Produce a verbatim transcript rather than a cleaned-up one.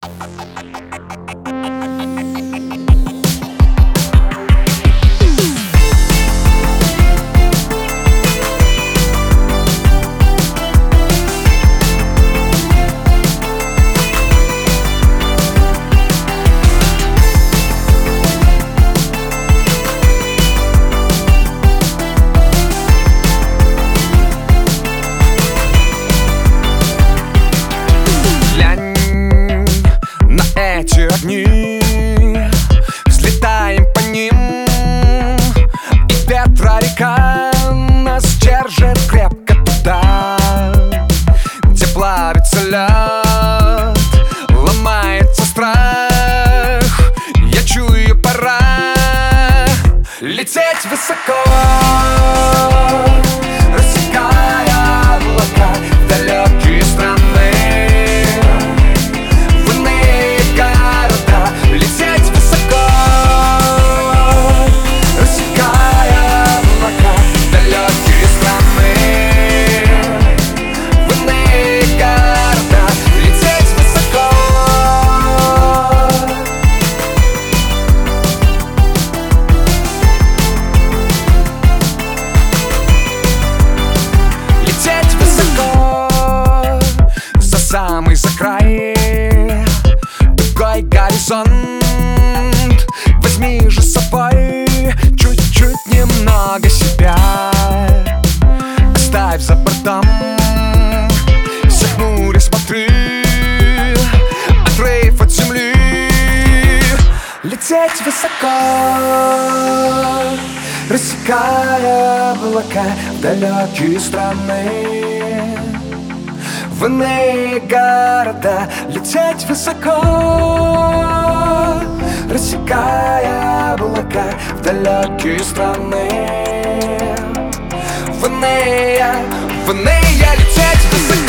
Эти огни, взлетаем по ним, и ветрорека нас держит крепко туда, где плавится лед, ломается страх. Я чую, пора лететь высоко, рассекая облака в далекие страны. Самый за край, другой горизонт. Возьми же с собой чуть-чуть немного себя, оставь за бортом. Все хмуря смотри, отрыв от земли. Лететь высоко, рассекая облака в далекие страны, в иные города. Лететь высоко, рассекая облака в далекие страны, в иные, в иные лететь высоко.